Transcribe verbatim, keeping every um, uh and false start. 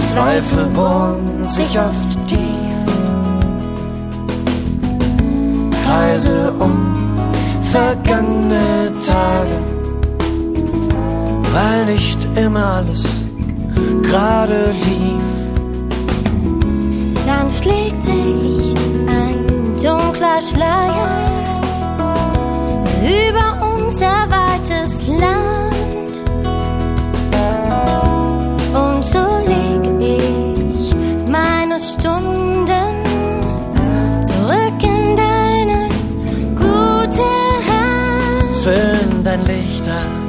Zweifel bohren sich oft tief, Kreise um vergangene Tage, weil nicht immer alles gerade lief. Sanft legt sich ein dunkler Schleier über unser weites Land. Und so leg ich meine Stunden zurück in deine gute Hand. Zünd dein Licht an,